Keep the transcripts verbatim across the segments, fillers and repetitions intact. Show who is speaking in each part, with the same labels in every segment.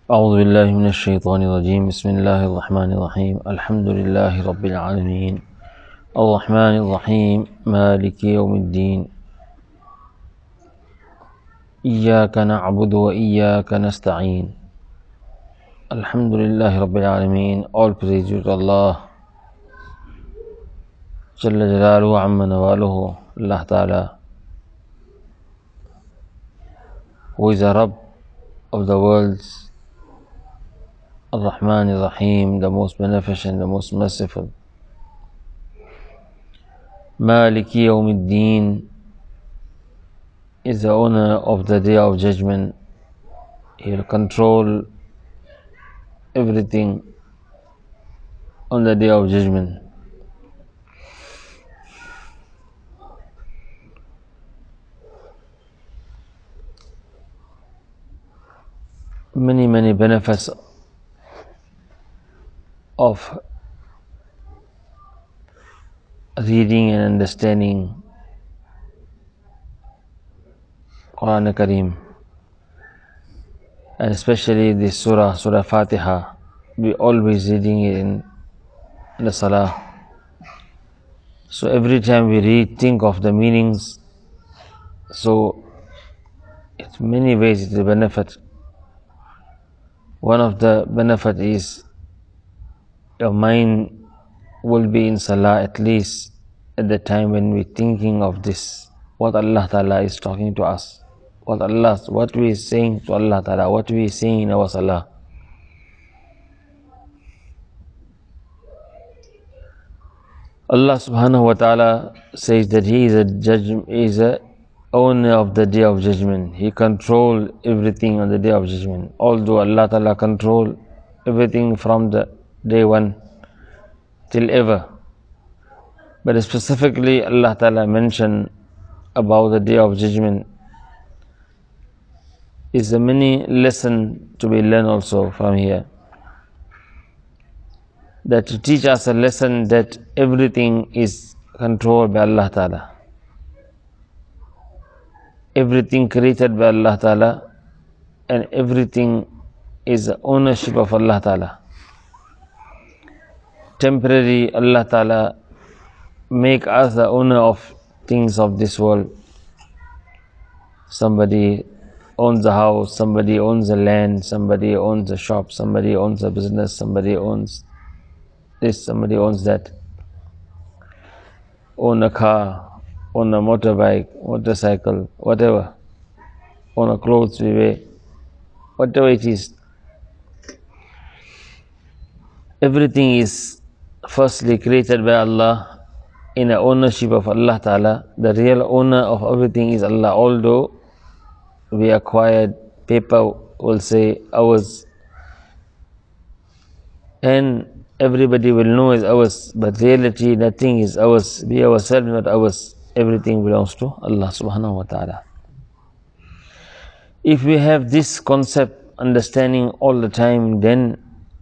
Speaker 1: أعوذ بالله من الشيطان الرجيم بسم الله الرحمن الرحيم الحمد لله رب العالمين الرحمن الرحيم مالك يوم الدين إياك نعبد وإياك نستعين الحمد لله رب العالمين. All praise due to Allah Jalla Jalaluhu Amma Nawaluhu, Allah Ta'ala, who is the Rabb of the worlds, Ar-Rahman Ar-Rahim, the most beneficent, the most merciful. Maliki Yawmiddin is the owner of the Day of Judgment. He will control everything on the Day of Judgment. Many, many benefits of reading and understanding Quran Kareem, and especially this surah, Surah Fatiha. We always reading it in the Salah. So every time we read, think of the meanings. So in many ways it is a benefit. One of the benefit is your mind will be in Salah at least at the time when we're thinking of this, what Allah Ta'ala is talking to us, what Allah, what we are saying to Allah Ta'ala, what we are saying in our Salah. Allah Subhanahu wa Ta'ala says that He is a judge, He is a owner of the Day of Judgment. He controls everything on the Day of Judgment. Although Allah Ta'ala control everything from the day one till ever, but specifically Allah Ta'ala mentioned about the Day of Judgment is a many lesson to be learned also from here, that to teach us a lesson that everything is controlled by Allah Ta'ala. Everything created by Allah Ta'ala, and everything is the ownership of Allah Ta'ala. Temporary, Allah Ta'ala make us the owner of things of this world. Somebody owns a house, somebody owns a land, somebody owns a shop, somebody owns a business, somebody owns this, somebody owns that. Own a car, own a motorbike, motorcycle, whatever. Own a clothes we wear, whatever it is. Everything is firstly created by Allah in the ownership of Allah Ta'ala. The real owner of everything is Allah. Although we acquired, paper will say ours, and everybody will know is ours, but reality nothing is ours. We ourselves not ours. Everything belongs to Allah Subhanahu wa Ta'ala. If we have this concept, understanding all the time, then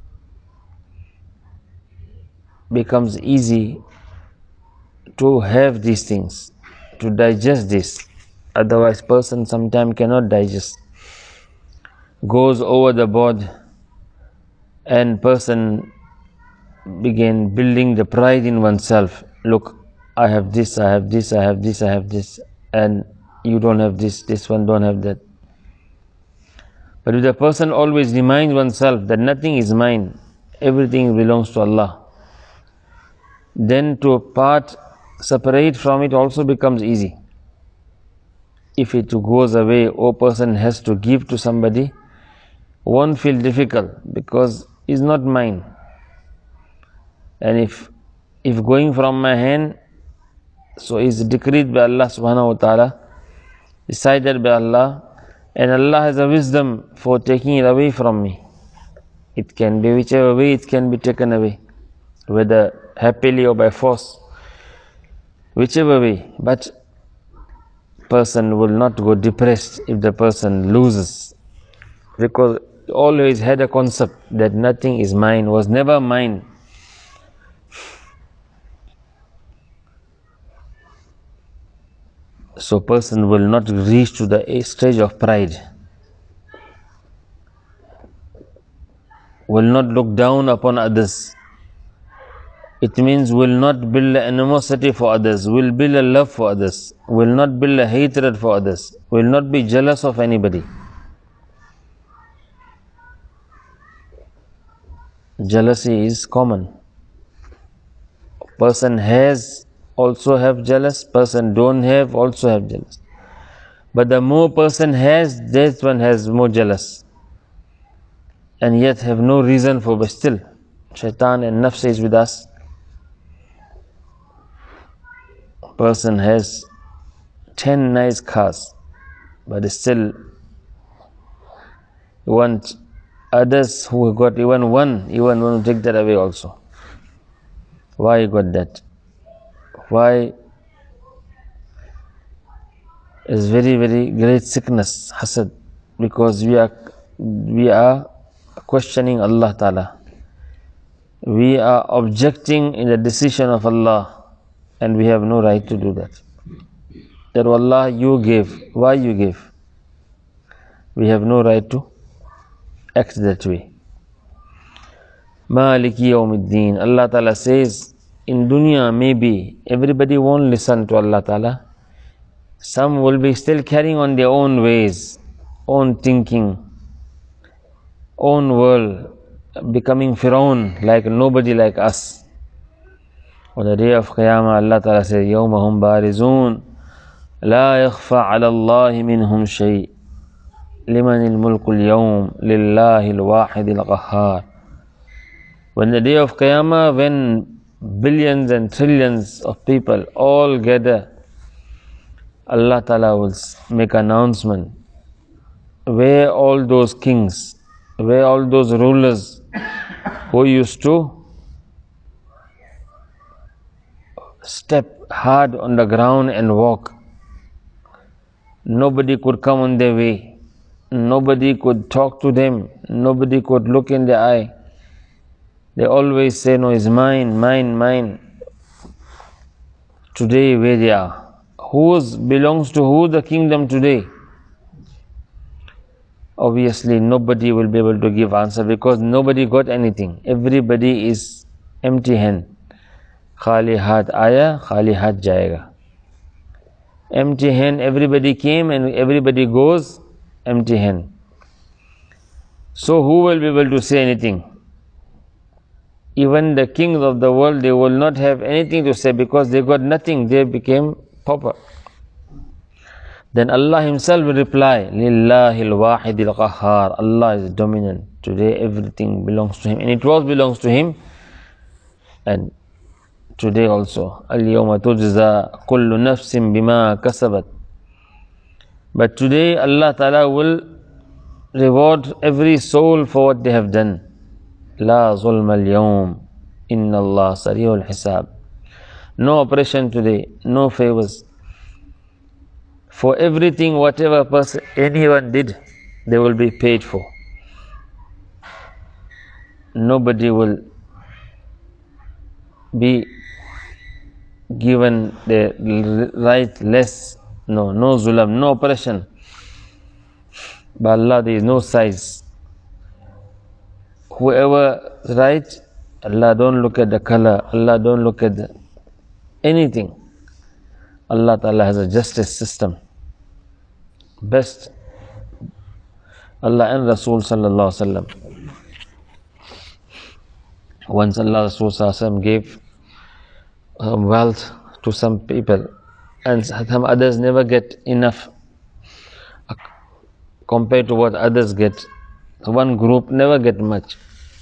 Speaker 1: becomes easy to have these things, to digest this. Otherwise person sometimes cannot digest, goes over the board, and person begin building the pride in oneself. Look, I have this, I have this, I have this, I have this, and you don't have this, this one don't have that. But if the person always reminds oneself that nothing is mine, everything belongs to Allah, then to part, separate from it also becomes easy. If it goes away, or person has to give to somebody, won't feel difficult because it's not mine. And if if going from my hand, so is decreed by Allah Subhanahu wa Ta'ala, decided by Allah, and Allah has a wisdom for taking it away from me. It can be whichever way it can be taken away, whether happily or by force, whichever way. But person will not go depressed if the person loses, because always had a concept that nothing is mine, was never mine. So person will not reach to the stage of pride. will not look down upon others. It means will not build animosity for others, will build a love for others, will not build a hatred for others, will not be jealous of anybody. Jealousy is common. Person has also have jealous, person don't have also have jealous. But the more person has, that one has more jealous. And yet have no reason for, but still, shaitan and nafs is with us. Person has ten nice cars, but still want others who got even one, even want to take that away also. Why you got that? Why? It's very, very great sickness, hasad, because we are we are questioning Allah Ta'ala. We are objecting in the decision of Allah, and we have no right to do that. That Allah, you gave, why you gave? We have no right to act that way. Maliki Yawmiddin. Allah Ta'ala says, in dunya maybe everybody won't listen to Allah Ta'ala. Some will be still carrying on their own ways, own thinking, own world, becoming Firaun, like nobody like us. On the day of Qiyamah, Allah Ta'ala says, يَوْمَهُمْ بَارِزُونَ لَا يَخْفَى عَلَى اللَّهِ مِنْهُمْ شَيْءٍ لِمَنِ الْمُلْكُ الْيَوْمِ لِلَّهِ الْوَاحِدِ الْقَهَّارِ. When the day of Qiyamah, when billions and trillions of people all gather, Allah Ta'ala will make announcement, where all those kings, where all those rulers who used to step hard on the ground and walk. Nobody could come on their way. Nobody could talk to them. Nobody could look in their eye. They always say, no, it's mine, mine, mine. Today, where they are. Whose belongs to who the kingdom today? Obviously, nobody will be able to give answer because nobody got anything. Everybody is empty hand. Khali hat aya, khali hat jayega. Empty hand, everybody came and everybody goes, empty hand. So who will be able to say anything? Even the kings of the world, they will not have anything to say because they got nothing, they became pauper. Then Allah Himself will reply, Lillahi al-wahid al-qahhar. Allah is dominant. Today everything belongs to Him. And it was belongs to Him. And today also, Al-yawma tujza kullu nafsin bima kasabat. But today Allah Ta'ala will reward every soul for what they have done. La zulma al-yawm. Inna Allah sari'ul hisab. No oppression today, no favors. For everything, whatever person, anyone did, they will be paid for. Nobody will be given the right less. No, no zulam, no oppression. By Allah, there is no size. Whoever is right, Allah don't look at the color, Allah don't look at the, anything. Allah Ta'ala has a justice system. Best. Allah and Rasul Sallallahu Alaihi Wasallam. Once Allah Rasul Sallallahu Alaihi Wasallam gave um, wealth to some people and some others never get enough compared to what others get. One group never get much.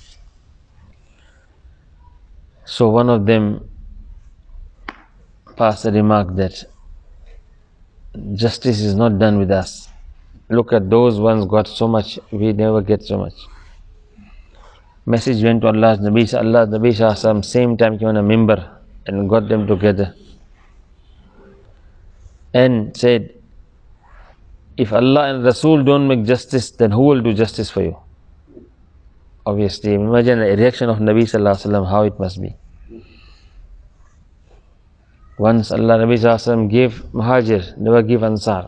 Speaker 1: So one of them passed a remark that justice is not done with us. Look at those ones got so much, we never get so much. Message went to Allah's Nabi, Allah Nabi Sallallahu same time came on a member and got them together and said, if Allah and Rasul don't make justice, then who will do justice for you? Obviously, imagine a reaction of Nabi Sallallahu Alaihi Wasallam, how it must be. Once Allah Nabi Sallallahu Alaihi Wasallam gave Muhajir, never give Ansar.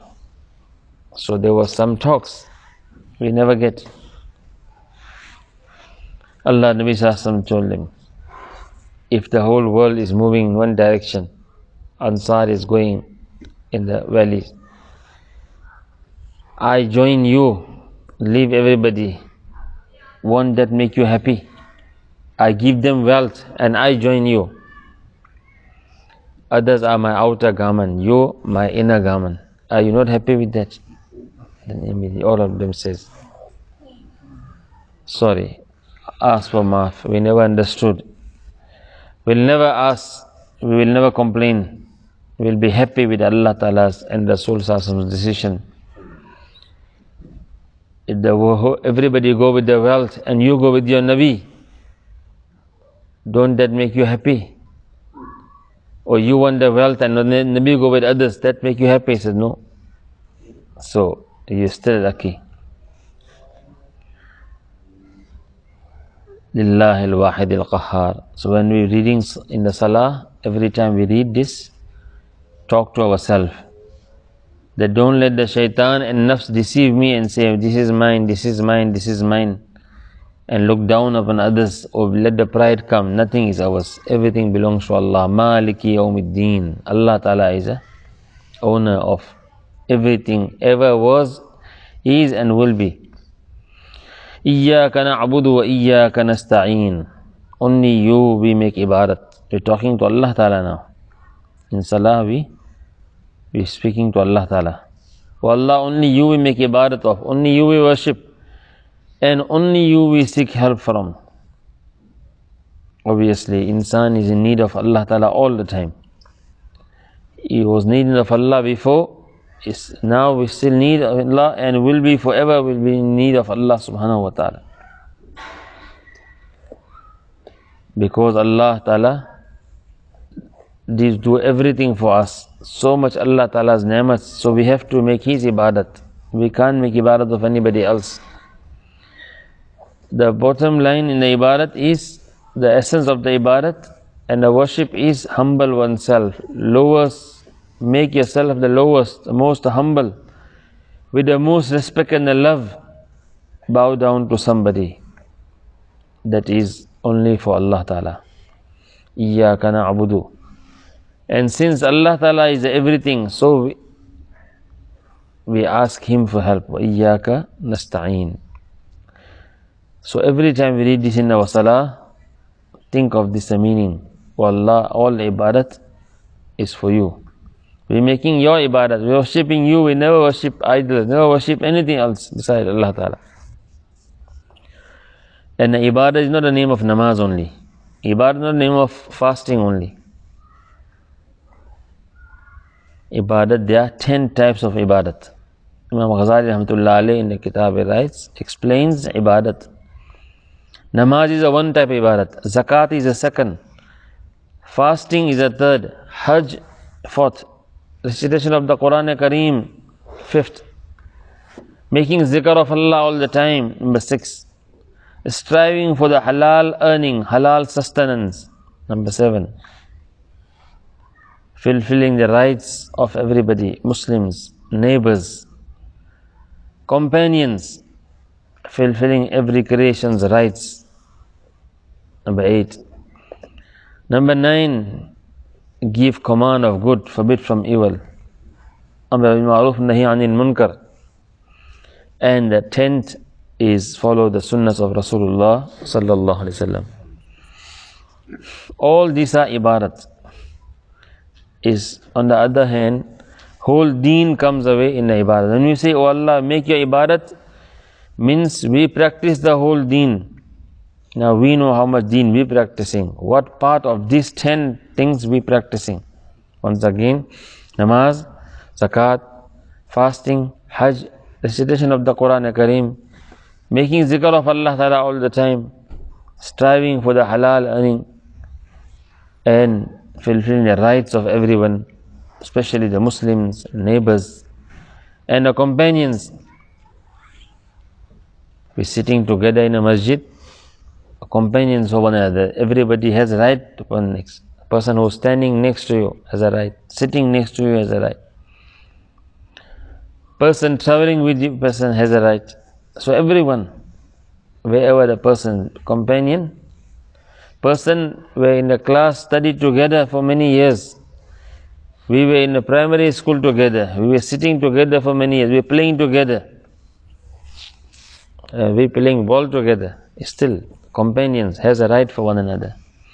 Speaker 1: So there was some talks we never get. Allah Nabi Sallallahu told him, if the whole world is moving in one direction, Ansar is going in the valleys, I join you, leave everybody, won't that make you happy? I give them wealth and I join you. Others are my outer garment, you my inner garment. Are you not happy with that? Then immediately all of them says, sorry, ask for maaf, we never understood. We'll never ask, we will never complain. We'll be happy with Allah Ta'ala's and Rasul Sallallahu decision. If the, everybody go with their wealth and you go with your Nabi, don't that make you happy? Or you want the wealth and the Nabi go with others, that make you happy? He said, no. So, you're still lucky. Lillahi al-wahid al-qahhar. So when we're reading in the salah, every time we read this, talk to ourselves. That don't let the shaitan and nafs deceive me and say, this is mine, this is mine, this is mine. And look down upon others, or let the pride come. Nothing is ours. Everything belongs to Allah. Maliki yawmiddin. Allah Ta'ala is a owner of everything, ever was, is and will be. Iyyaka na'budu wa iyyaka nasta'een. Only you we make ibadat. We're talking to Allah Ta'ala now. In salah we we speaking to Allah Ta'ala. Oh Allah, only you we make ibadat of. Only you we worship. And only you we seek help from. Obviously, insan is in need of Allah Ta'ala all the time. He was needing of Allah before. Is now we still need Allah and will be forever will be in need of Allah Subhanahu wa Ta'ala. Because Allah Ta'ala did do everything for us. So much Allah Ta'ala's ni'mat. So we have to make His ibadat. We can't make ibadat of anybody else. The bottom line in the ibadat is the essence of the ibadat, and the worship is humble oneself, lowest. Make yourself the lowest, the most humble, with the most respect and the love. Bow down to somebody. That is only for Allah Ta'ala. Iyyaka na'budu. And since Allah Ta'ala is everything, so we, we ask Him for help. Wa iyyaka nasta'een. So every time we read this in our salah, think of this the meaning. Oh Allah, all ibadat is for you. We're making your ibadat, we're worshipping you, we never worship idols, never worship anything else besides Allah Ta'ala. And the ibadat is not the name of namaz only. Ibadat is not the name of fasting only. Ibadat, there are ten types of ibadat. Imam Ghazali Rahmatullah Alayh in the kitab he writes, explains ibadat. Namaz is a one type of ibadat, zakat is a second, fasting is a third, hajj fourth, recitation of the Quran Kareem fifth, making zikr of Allah all the time number six, striving for the halal earning, halal sustenance number seven, fulfilling the rights of everybody, Muslims, neighbors, companions, fulfilling every creation's rights number eight. Number nine, give command of good, forbid from evil. Amr bil ma'ruf, nahi anil munkar. And the tenth is follow the sunnahs of Rasulullah sallallahu alaihi wasallam. All these are ibadat. Is on the other hand, whole deen comes away in the ibadat. When you say, oh Allah, make your ibadat, means we practice the whole deen. Now we know how much deen we practicing. What part of these ten things we practicing? Once again, namaz, zakat, fasting, hajj, recitation of the Quran Kareem, making zikr of Allah Ta'ala all the time, striving for the halal earning, and fulfilling the rights of everyone, especially the Muslims, neighbors, and the companions. We're sitting together in a masjid, companions of one another. Everybody has a right to one next. The person who's standing next to you has a right. Sitting next to you has a right. Person traveling with you, person has a right. So everyone, wherever the person, companion, person were in the class, studied together for many years. We were in the primary school together. We were sitting together for many years. We were playing together. Uh, we were playing ball together. Still, companions has a right for one another.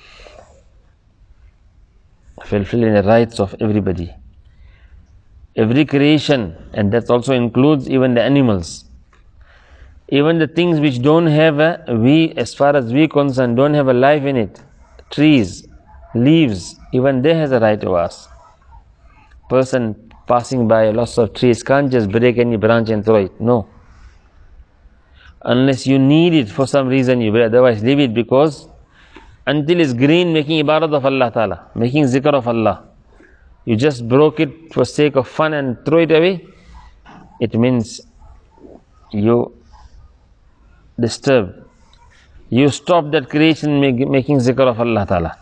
Speaker 1: Fulfilling the rights of everybody. Every creation, and that also includes even the animals. Even the things which don't have a, we, as far as we concerned, don't have a life in it. Trees, leaves, even they has a right to us. Person passing by lots of trees can't just break any branch and throw it. No. Unless you need it for some reason, you will, otherwise leave it, because until it's green, making ibadat of Allah Ta'ala, making zikr of Allah, you just broke it for sake of fun and throw it away, it means you disturb, you stop that creation make, making zikr of Allah Ta'ala.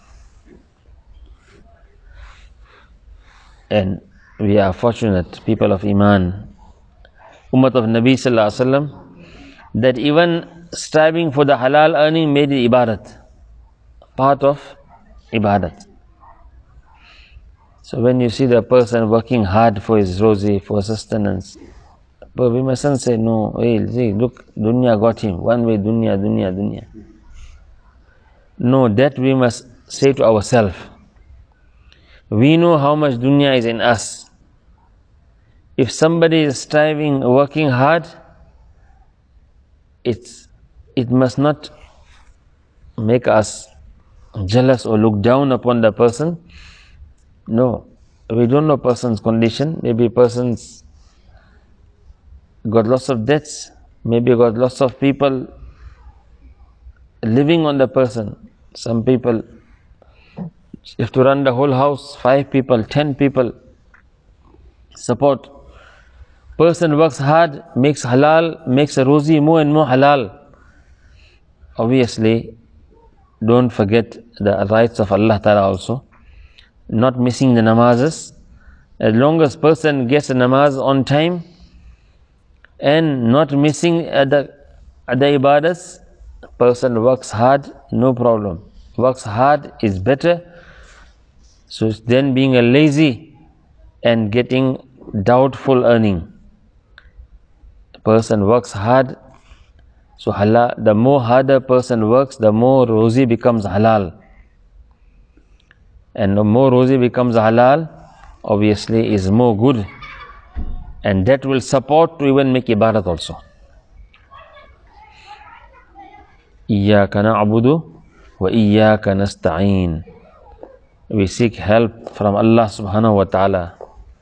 Speaker 1: And we are fortunate, people of Iman, Ummah of Nabi Sallallahu Alaihi Wasallam, that even striving for the halal earning made it ibadat, part of ibadat. So when you see the person working hard for his rosy, for sustenance, but we mustn't say, no, hey, see, look, dunya got him, one way, dunya, dunya, dunya. No, that we must say to ourselves. We know how much dunya is in us. If somebody is striving, working hard, it's, it must not make us jealous or look down upon the person. No, we don't know person's condition. Maybe person's got lots of debts. Maybe got lots of people living on the person. Some people have to run the whole house, five people, ten people, support. Person works hard, makes halal, makes a rosy more and more halal. Obviously, don't forget the rights of Allah Ta'ala also. Not missing the namazes. As long as person gets a namaz on time and not missing other, other ibadahs, person works hard, no problem. Works hard is better. So then being a lazy and getting doubtful earning. Person works hard, so halal, the more harder person works, the more rosy becomes halal. And the more rosy becomes halal, obviously is more good. And that will support to even make ibadat also. Iyyaka na'budu wa iyyaka nasta'een. We seek help from Allah subhanahu wa ta'ala.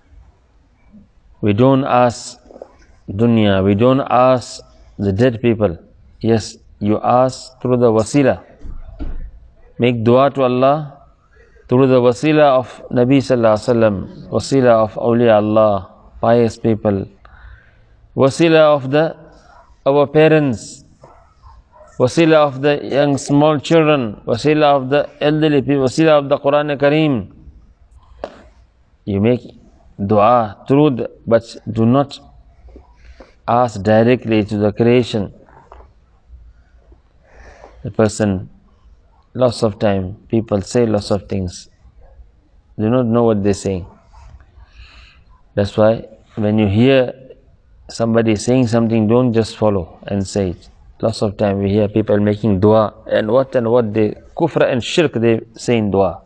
Speaker 1: We don't ask dunya, we don't ask the dead people. Yes, you ask through the wasila. Make dua to Allah through the wasila of Nabi Sallallahu Alaihi Wasallam, wasila of awliya Allah, pious people, wasila of the our parents, wasila of the young small children, wasila of the elderly people, wasila of the Quran Kareem. You make dua through the, but do not ask directly to the creation. The person, lots of time, people say lots of things, do not know what they're saying. That's why when you hear somebody saying something, don't just follow and say it. Lots of time we hear people making dua, and what and what they, kufr and shirk, they say in dua.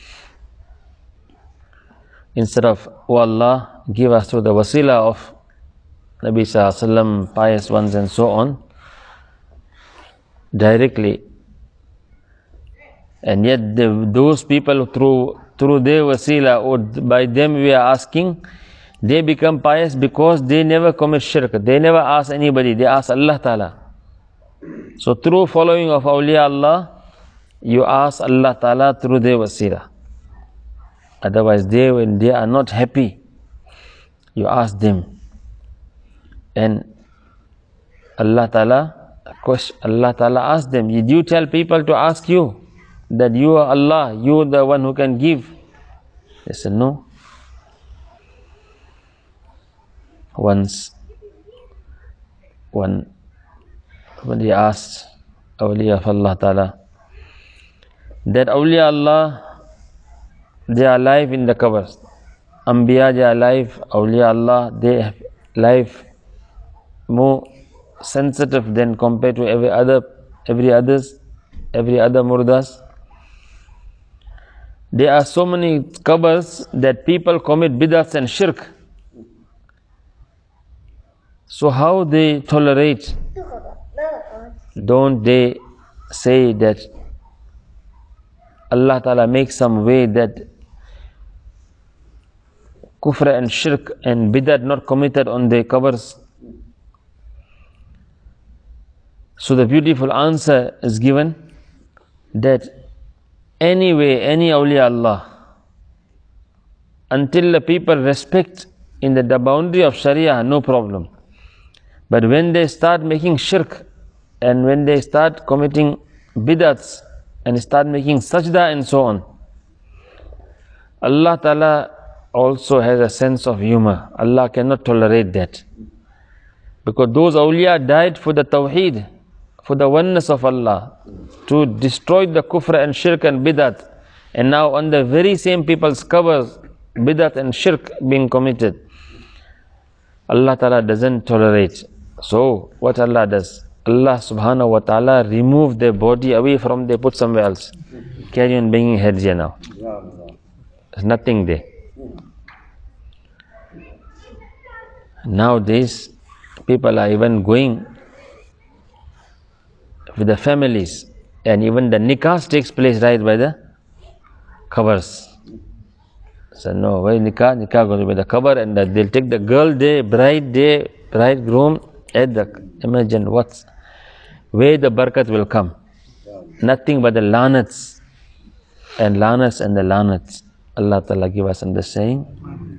Speaker 1: Instead of, oh Allah, give us through the wasila of Nabi Sallallahu Alaihi Wasallam, pious ones and so on, directly. And yet the, those people through, through their wasila, or by them we are asking, they become pious because they never commit shirk. They never ask anybody, they ask Allah Ta'ala. So through following of awliya Allah, you ask Allah Ta'ala through their wasila. Otherwise they, when they are not happy, you ask them. And Allah Ta'ala, Allah Ta'ala asks them, did you tell people to ask you that you are Allah, you are the one who can give? They said no. Once, one, somebody asked awliya of Allah Ta'ala. That awliya Allah, they are alive in the covers. Anbiya, they are alive. Awliya Allah, they have life more sensitive than compared to every other, every others, every other murdas. There are so many covers that people commit bid'ahs and shirk. So how they tolerate? Don't they say that Allah Ta'ala makes some way that kufr and shirk and bid'ah not committed on the covers? So the beautiful answer is given that anyway, any awliya Allah, until the people respect in the, the boundary of Sharia, no problem. But when they start making shirk and when they start committing bid'ats and start making sajda and so on, Allah Ta'ala also has a sense of humor. Allah cannot tolerate that. Because those awliya died for the tawheed, for the oneness of Allah, to destroy the kufr and shirk and bid'at. And now on the very same people's covers, bid'at and shirk being committed. Allah Ta'ala doesn't tolerate. So what Allah does? Allah Subhanahu wa Ta'ala remove their body away from there, put somewhere else. Carry on banging heads here now. There's nothing there. Nowadays, people are even going with the families, and even the nikahs takes place right by the covers. So no, why nikah? Nikah goes by the cover, and the, they'll take the girl day, bride day, bridegroom at the, imagine what's, where the barakat will come. Nothing but the lanats, and lanats and the lanats. Allah Ta'ala give us understanding.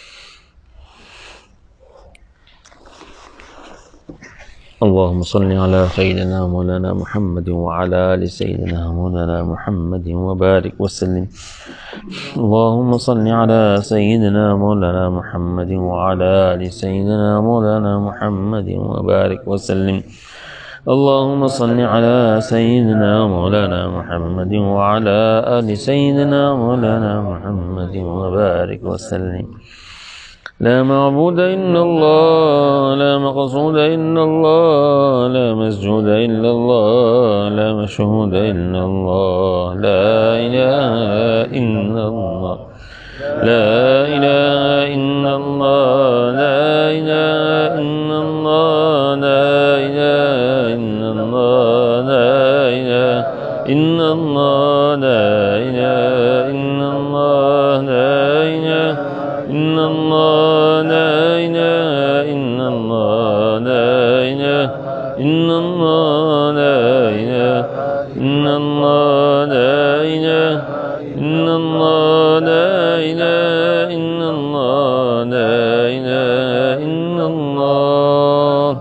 Speaker 1: اللهم صل على سيدنا مولانا محمد وعلى آل سيدنا مولانا محمد وبارك وسلم. اللهم صل على سيدنا مولانا محمد وعلى آل سيدنا مولانا محمد وبارك وسلم. اللهم صل على سيدنا مولانا محمد وعلى آل سيدنا مولانا محمد وبارك وسلم. لا معبود إلا الله، لا مقصود إلا الله، لا مسجود إلا الله، لا مشهود إلا الله، لا إله إلا الله، لا إله إلا الله، لا إله إلا الله، لا إله إلا الله، لا إله إلا الله، لا إله إلا الله، لا إله إلا الله، لا إله إلا الله، لا إله إلا الله، لا إله إلا الله، لا إله إلا الله، لا إله إلا الله، لا إله إلا الله.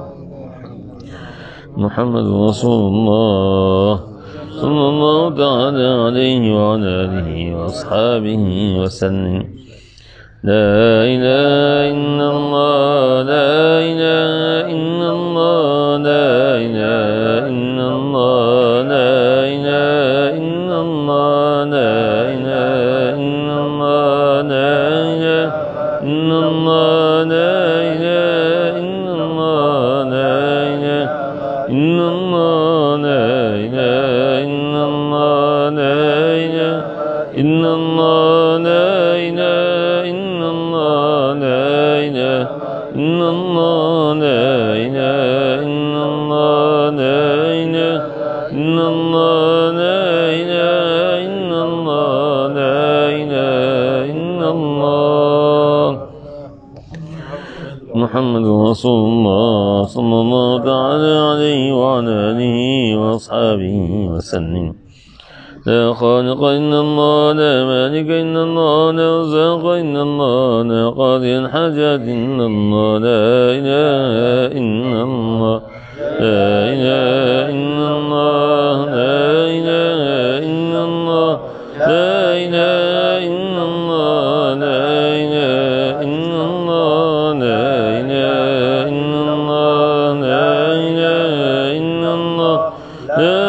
Speaker 1: محمد رسول الله صلى الله تعالى عليه وعلى آله وأصحابه وسلم. لا إله إلا الله، لا إله إلا الله، لا إله إلا الله، لا إله إلا الله، لا إله إلا الله، لا إله إلا الله، لا إله إلا الله، لا إله إلا الله، لا إله إلا الله، لا إله إلا الله، لا إله إلا الله، لا إله إلا الله، لا إله إلا الله، لا إله إلا الله، لا إله إلا الله، لا إله إلا الله. محمد رسول الله صلى الله تعالى عليه وعلى آله وأصحابه وسلم. لا خالق إلا الله، لا مالك إلا الله، لا رزاق إلا الله، لا قاضي الحاجات إلا الله، لا إله إلا الله، لا إله إلا الله، لا إله إلا الله، لا إله إلا الله، لا إله إلا الله، لا إله إلا الله، لا إله إلا الله، لا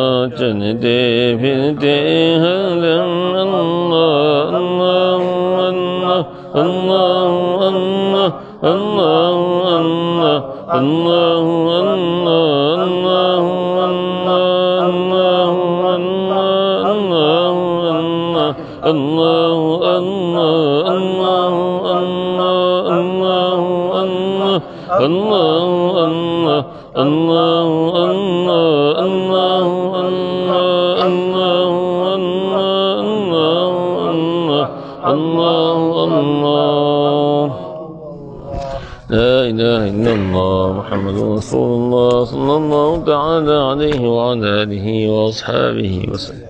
Speaker 1: جنتي بنتي هذا الله الله الله الله الله الله الله لا إله إلا الله محمد رسول الله صلى الله تعالى عليه وعلى آله وأصحابه وسلم.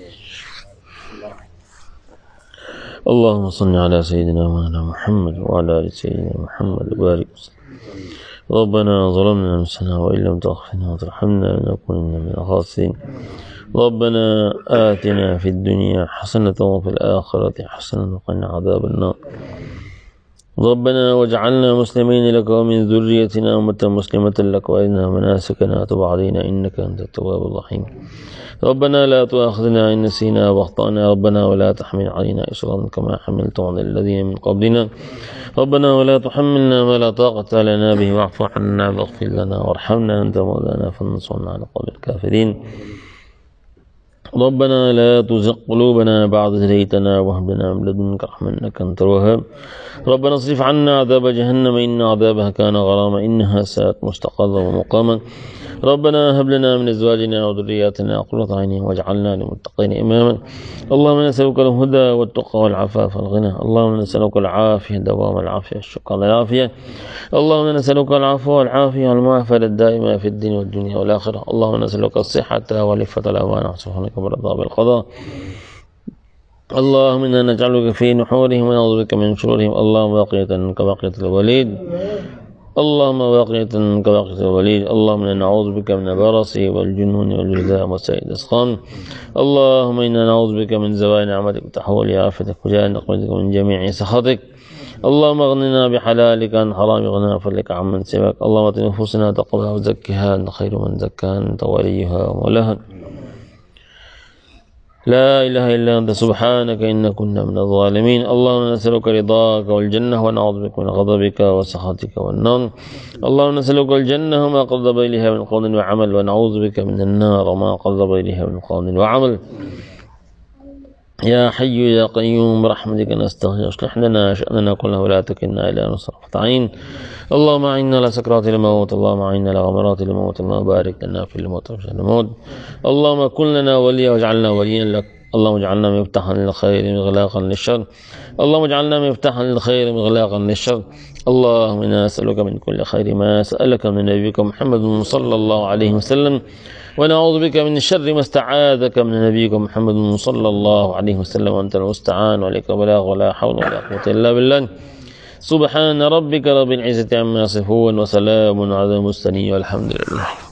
Speaker 1: اللهم صل على سيدنا مولانا محمد وعلى آل سيدنا محمد وبارك وسلم. ربنا ظلمنا أنفسنا وإن لم تغفر لنا وترحمنا لنكونن من الخاسرين. ربنا آتنا في الدنيا حسنة وفي الآخرة حسنة وقنا عذاب النار. ربنا واجعلنا مسلمين لك ومن ذريتنا أمة مسلمة لك وأرنا مناسكنا وتب علينا إنك أنت التواب الرحيم. ربنا لا تؤاخذنا إن نسينا وأخطأنا. ربنا ولا تحمل علينا إصرا كما حملت على الذين من قبلنا. ربنا ولا تحملنا ما لا طاقة لنا به واعف عنا واغفر لنا وارحمنا أنت مولانا فانصرنا على القوم الكافرين. ربنا لا تزغ قلوبنا بعد إذ هديتنا وهب لنا من لدنك رحمة إنك أنت الوهاب. ربنا اصرف عنا عذاب جهنم إن عذابها كان غراما إنها ساءت مستقرا ومقاما. ربنا هب لنا من أزواجنا وذرياتنا قرة أعين واجعلنا للمتقين إماما. اللهم نسألك الهدى والتقى والعفاف والغنى. اللهم نسألك العافية دوام العافية الشكر العافية. اللهم نسألك العفو والعافية والمعافاة الدائمة في الدين والدنيا والآخرة. اللهم نسألك الصحة والعفة والأمانة وسبحانك بالرضا بالقضاء. اللهم إنا نجعلك في نحورهم ونعوذ بك من شرورهم. اللهم باقية كباقية الوليد. اللهم باقية كباقية الوليد. اللهم إنا نعوذ بك من البرص والجنون والجذام وسائر الأسقام. اللهم إنا نعوذ بك من زوال نعمتك وتحول عافتك وجعل نقمتك من جميع سخطك. اللهم اغننا بحلالك عن حرام غنى فضلك عمن سواك. اللهم ات نفوسنا تقواها وزكها أنت خير من زكاها أنت وليها ومولاها. لا إله إلا أنت سبحانك إنا كنا من الظالمين. اللهم نسألك رضاك والجنة ونعوذ بك من غضبك وسخطك والنار. اللهم نسألك الجنة وما قرب إليها من قول وعمل ونعوذ بك من النار وما قرب إليها من قول وعمل. يا حي يا قيوم برحمتك نستغيث اصلح لنا شأننا كله ولا تكلنا إلى نصرة عين. اللهم أعنا على سكرات الموت. اللهم أعنا على غمرات الموت. اللهم بارك لنا في الموت وفي الموت. اللهم كن لنا وليا واجعلنا وليا لك. اللهم اجعلنا مفتاحا للخير مغلاقا للشر. اللهم اجعلنا مفتاحا للخير مغلاقا للشر. اللهم إنا نسألك من كل خير ما سألك من نبيك محمد صلى الله عليه وسلم ونعوذ بك من الشر ما استعاذك من نبيك محمد صلى الله عليه وسلم وأنت المستعان وعليك بلاغ ولا حول ولا قوة إلا بالله. سبحان ربك رب العزة عما يصفون وسلام على المرسلين والحمد لله.